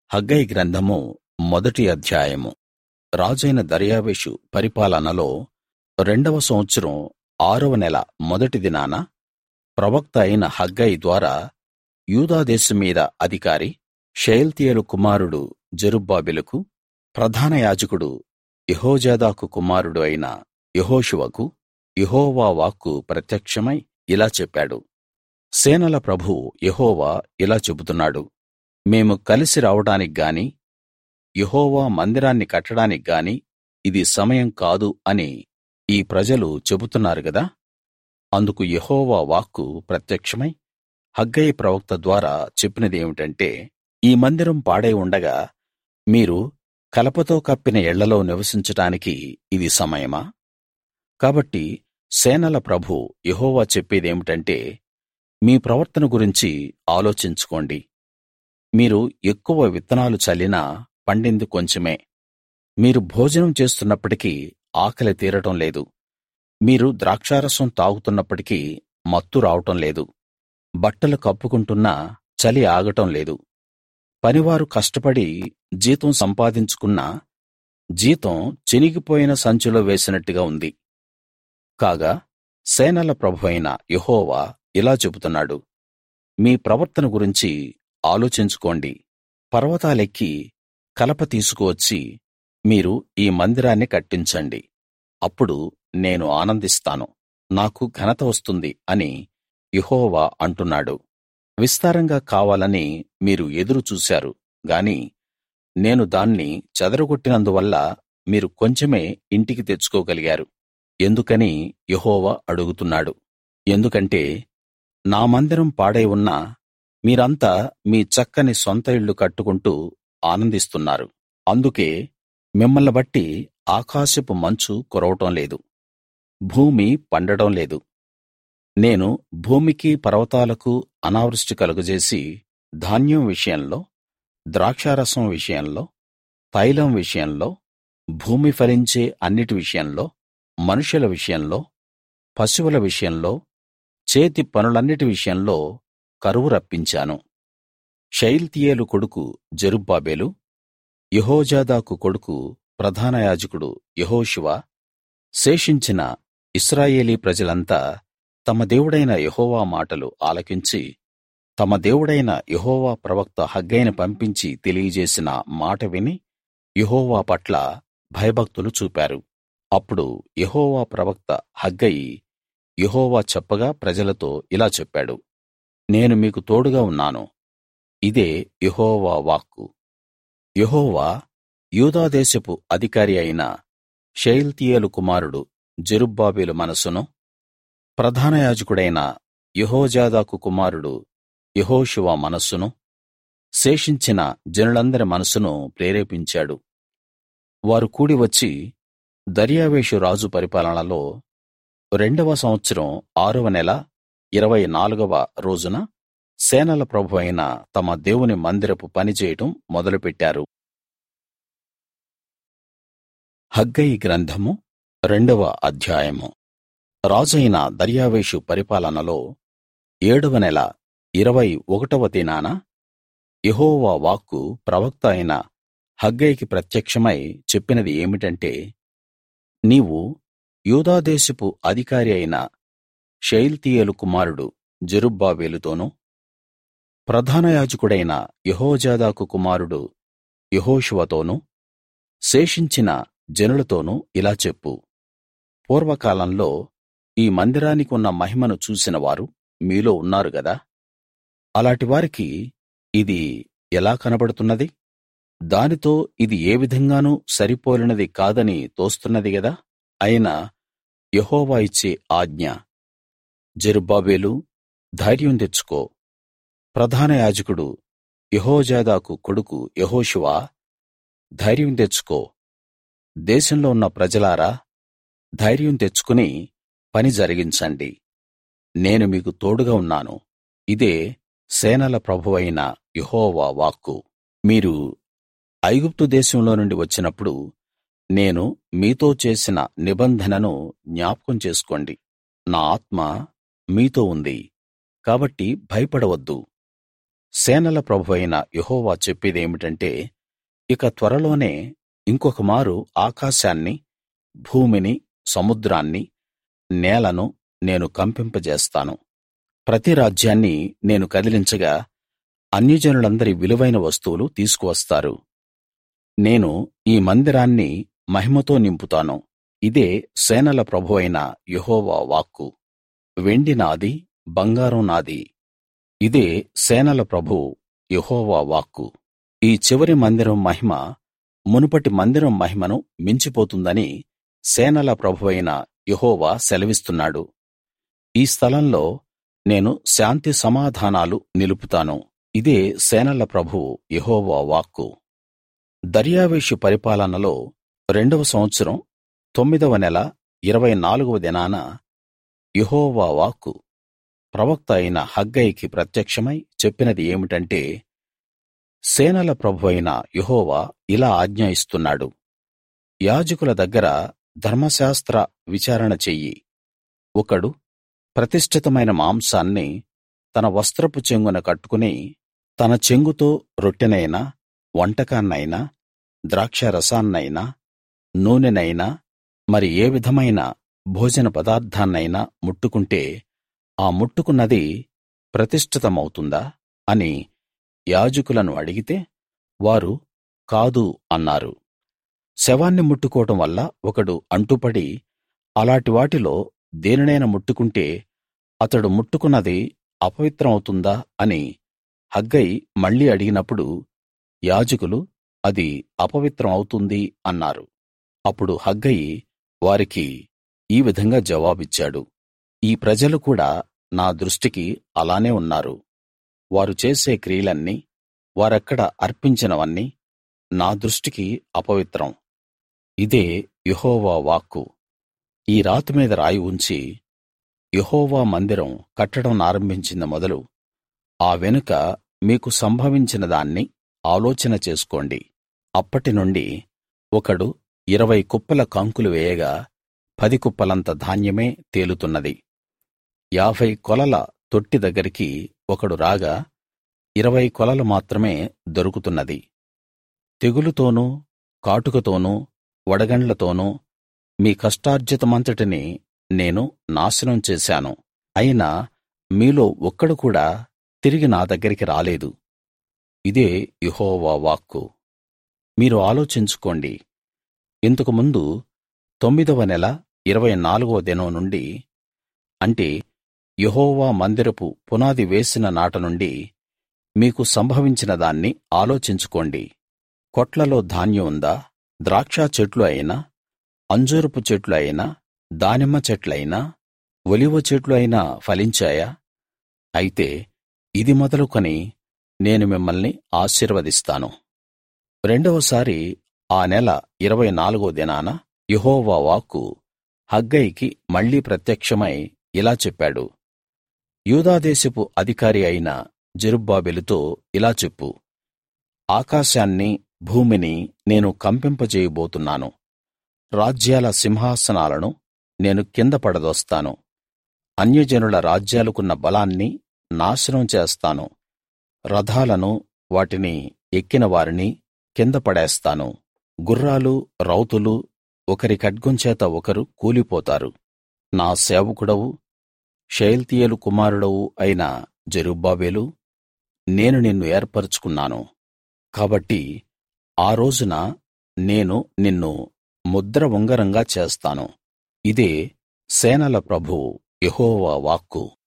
హగ్గయి గ్రంథము మొదటి అధ్యాయము. రాజైన దర్యావేషు పరిపాలనలో 2వ సంవత్సరం 6వ నెల మొదటి దినాన ప్రవక్త అయిన హగ్గయి ద్వారా యూదా దేశం మీద అధికారి షయల్తీయేలు కుమారుడు జెరుబ్బాబెలుకు, ప్రధాన యాజకుడు యెహోజాదాకు కుమారుడు అయిన యెహోషువకు యెహోవా వాక్కు ప్రత్యక్షమై ఇలా చెప్పాడు. సేనల ప్రభువు యెహోవా ఇలా చెబుతున్నాడు: మేము కలిసి రావడానికి గాని, యెహోవా మందిరాన్ని కట్టడానికి గాని ఇది సమయం కాదు అని ఈ ప్రజలు చెబుతున్నారు గదా. అందుకు యెహోవా వాక్కు ప్రత్యక్షమై హగ్గయి ప్రవక్త ద్వారా చెప్పినదేమిటంటే, ఈ మందిరం పాడై ఉండగా మీరు కలపతో కప్పిన ఇళ్లలో నివసించడానికి ఇది సమయమా? కాబట్టి సేనల ప్రభువు యెహోవా చెప్పేదేమిటంటే, మీ ప్రవర్తన గురించి ఆలోచించుకోండి. మీరు ఎక్కువ విత్తనాలు చల్లినా పండింది కొంచెమే. మీరు భోజనం చేస్తున్నప్పటికీ ఆకలి తీరడం లేదు. మీరు ద్రాక్షారసం తాగుతున్నప్పటికీ మత్తు రావటం లేదు. బట్టలు కప్పుకుంటున్నా చలి ఆగటం లేదు. పనివారు కష్టపడి జీతం సంపాదించుకున్నా జీతం చినిగిపోయిన సంచిలో వేసినట్టుగా ఉంది. కాగా సేనల ప్రభువైన యెహోవా ఇలా చెబుతున్నాడు: మీ ప్రవర్తన గురించి ఆలోచించుకోండి. పర్వతాలెక్కి కలప తీసుకువచ్చి మీరు ఈ మందిరాన్ని కట్టించండి. అప్పుడు నేను ఆనందిస్తాను, నాకు ఘనత వస్తుంది అని యెహోవా అంటున్నాడు. విస్తారంగా కావాలని మీరు ఎదురు చూశారు గాని నేను దాన్ని చెదరగొట్టినందువల్ల మీరు కొంచెమే ఇంటికి తెచ్చుకోగలిగారు. ఎందుకని యెహోవా అడుగుతున్నాడు. ఎందుకంటే నా మందిరం పాడై ఉన్నా మీరంతా మీ చక్కని సొంత ఇళ్ళు కట్టుకుంటూ ఆనందిస్తున్నారు. అందుకే మిమ్మల్ని బట్టి ఆకాశపు మంచు కురవటం లేదు, భూమి పండడం లేదు. నేను భూమికి పర్వతాలకు అనావృష్టి కలుగజేసి ధాన్యం విషయంలో, ద్రాక్షారసం విషయంలో, తైలం విషయంలో, భూమి ఫలించే అన్నిటి విషయంలో, మనుషుల విషయంలో, పశువుల విషయంలో, చేతి పనులన్నిటి విషయంలో కరువు రప్పించాను. షయల్తీయేలు కొడుకు జెరుబ్బాబెలు, యెహోజాదాకు కొడుకు ప్రధాన యాజకుడు యెహోషువ, శేషించిన ఇశ్రాయేలీ ప్రజలంతా తమ దేవుడైన యెహోవా మాటలు ఆలకించి, తమ దేవుడైన యెహోవా ప్రవక్త హగ్గయిని పంపించి తెలియజేసిన మాట విని యెహోవా పట్ల భయభక్తులు చూపారు. అప్పుడు యెహోవా ప్రవక్త హగ్గయి యెహోవా చెప్పగా ప్రజలతో ఇలా చెప్పాడు: నేను మీకు తోడుగా ఉన్నాను. ఇదే యెహోవా వాక్కు. యెహోవా యూదా దేశపు అధికారి అయిన షయల్తీయేలు కుమారుడు జెరుబ్బాబెలు మనసును, ప్రధాన యాజకుడైన యెహోజాదాకు కుమారుడు యెహోషువ మనస్సును, శేషించిన జనులందరి మనసును ప్రేరేపించాడు. వారు కూడి వచ్చి దర్యావేషు రాజు పరిపాలనలో 2వ సంవత్సరం 6వ నెల 24వ రోజున సేనల ప్రభువైన తమ దేవుని మందిరపు పని చేయడం మొదలుపెట్టారు. హగ్గయి గ్రంథము 2వ అధ్యాయము. రాజైన దర్యావేషు పరిపాలనలో 7వ నెల 21వ దినాన యెహోవా వాక్కు ప్రవక్త అయిన హగ్గయికి ప్రత్యక్షమై చెప్పినది ఏమిటంటే, నీవు యూదా దేశపు అధికారి అయిన షయల్తీయేలు కుమారుడు జెరుబ్బాబెలుతోనూ, ప్రధాన యాజకుడైన యెహోజాదాకు కుమారుడు యెహోషువతోనూ, శేషించిన జనులతోనూ ఇలా చెప్పు: పూర్వకాలంలో ఈ మందిరానికి ఉన్న మహిమను చూసిన వారు మీలో ఉన్నారు గదా. అలాటి వారికి ఇది ఎలా కనబడుతున్నది? దానితో ఇది ఏ విధంగానూ సరిపోలినది కాదని తోస్తున్నది గదా. అయినా యెహోవా ఇచ్చే ఆజ్ఞ: జెరుబ్బాబెలూ, ధైర్యం తెచ్చుకో. ప్రధాన యాజకుడు యెహోజాదాకు కొడుకు యెహోషువ, ధైర్యం తెచ్చుకో. దేశంలో ఉన్న ప్రజలారా, ధైర్యం తెచ్చుకుని పని జరిగించండి. నేను మీకు తోడుగా ఉన్నాను. ఇదే సేనల ప్రభువైన యెహోవా వాక్కు. మీరు ఐగుప్తు దేశంలో నుండి వచ్చినప్పుడు నేను మీతో చేసిన నిబంధనను జ్ఞాపకం చేసుకోండి. నా ఆత్మ మీతో ఉంది కాబట్టి భయపడవద్దు. సేనల ప్రభువైన యెహోవా చెప్పేదేమిటంటే, ఇక త్వరలోనే ఇంకొక మారు ఆకాశాన్ని, భూమిని, సముద్రాన్ని, నేలను నేను కంపింపజేస్తాను. ప్రతి రాజ్యాన్ని నేను కదిలించగా అన్యజనులందరి విలువైన వస్తువులు తీసుకువస్తారు. నేను ఈ మందిరాన్ని మహిమతో నింపుతాను. ఇదే సేనల ప్రభువైన యెహోవా వాక్కు. వెండి నాది, బంగారం నాది. ఇదే సేనల ప్రభువు యెహోవా వాక్కు. ఈ చివరి మందిరం మహిమ మునుపటి మందిరం మహిమను మించిపోతుందని సేనల ప్రభువైన యెహోవా సెలవిస్తున్నాడు. ఈ స్థలంలో నేను శాంతి సమాధానాలు నిలుపుతాను. ఇదే సేనల ప్రభువు యెహోవా వాక్కు. దర్యావేషు పరిపాలనలో 2వ సంవత్సరం 9వ నెల 24వ దినాన యెహోవా వాక్కు ప్రవక్త అయిన హగ్గయికి ప్రత్యక్షమై చెప్పినది ఏమిటంటే, సేనల ప్రభువైన యెహోవా ఇలా ఆజ్ఞ ఇస్తున్నాడు. యాజకుల దగ్గర ధర్మశాస్త్ర విచారణ చెయ్యి. ఒకడు ప్రతిష్ఠితమైన మాంసాన్ని తన వస్త్రపు చెంగున కట్టుకుని, తన చెంగుతో రొట్టెనైనా, వంటకాన్నైనా, ద్రాక్షారసాన్నైనా, నూనెనైనా, మరి ఏ విధమైన భోజన పదార్థాన్నైనా ముట్టుకుంటే ఆ ముట్టుకున్నది ప్రతిష్ఠితమవుతుందా అని యాజకులను అడిగితే వారు కాదు అన్నారు. శవాన్ని ముట్టుకోవడం వల్ల ఒకడు అంటుపడి అలాటి వాటిలో దేనినైనా ముట్టుకుంటే అతడు ముట్టుకున్నది అపవిత్రం అవుతుందా అని హగ్గయి మళ్ళీ అడిగినప్పుడు యాజకులు అది అపవిత్రం అవుతుంది అన్నారు. అప్పుడు హగ్గయి వారికి ఈ విధంగా జవాబిచ్చాడు: ఈ ప్రజలు కూడా నా దృష్టికి అలానే ఉన్నారు. వారు చేసే క్రియలన్నీ, వారక్కడ అర్పించినవన్నీ నా దృష్టికి అపవిత్రం. ఇదే యెహోవా వాక్కు. ఈ రాతి మీద రాయి ఉంచి యెహోవా మందిరం కట్టడం నారంభించింది మొదలు ఆ వెనుక మీకు సంభవించిన దాన్ని ఆలోచన చేసుకోండి. అప్పటి నుండి ఒకడు 20 కుప్పల కంకులు వేయగా 10 కుప్పలంత ధాన్యమే తేలుతున్నది. 50 కొలల తొట్టి దగ్గరికి ఒకడు రాగా 20 కొలలు మాత్రమే దొరుకుతున్నది. తెగులుతోనూ, కాటుకతోనూ, వడగండ్లతోనూ మీ కష్టార్జితమంతటినీ నేను నాశనం చేశాను. అయినా మీలో ఒక్కడు కూడా తిరిగి నా దగ్గరికి రాలేదు. ఇదే యెహోవా వాక్కు. మీరు ఆలోచించుకోండి. ఇంతకు ముందు 9వ నెల 24వ దినం నుండి, అంటే యెహోవా మందిరపు పునాది వేసిన నాట నుండి మీకు సంభవించిన దాన్ని ఆలోచించుకోండి. కొట్లలో ధాన్యం ఉందా? ద్రాక్ష చెట్లు అయినా, అంజూరపు చెట్లు అయినా, దానిమ్మ చెట్లయినా, ఒలీవ చెట్లు అయినా ఫలించాయా? అయితే ఇది మొదలుకొని నేను మిమ్మల్ని ఆశీర్వదిస్తాను. రెండవసారి ఆ నెల 24వ దినాన యెహోవా వాక్కు హగ్గయికి మళ్ళీ ప్రత్యక్షమై ఇలా చెప్పాడు: యూదా దేశపు అధికారి అయిన జెరుబ్బాబెలుతో ఇలా చెప్పు: ఆకాశాన్ని, భూమిని నేను కంపింపజేయబోతున్నాను. రాజ్యాల సింహాసనాలను నేను కింద పడదోస్తాను. అన్యజనుల రాజ్యాలకున్న బలాన్ని నాశనం చేస్తాను. రథాలను, వాటిని ఎక్కిన వారిని కింద పడేస్తాను. గుర్రాలు, రౌతులు ఒకరి ఖడ్గం చేత ఒకరు కూలిపోతారు. నా సేవకుడవు, షయల్తీయేలు కుమారుడవు అయిన జెరుబ్బాబెలూ, నేను నిన్ను ఏర్పరచుకున్నాను. కాబట్టి ఆ రోజున నేను నిన్ను ముద్ర ఉంగరంగా చేస్తాను. ఇదే సేనల ప్రభువు యెహోవా వాక్కు.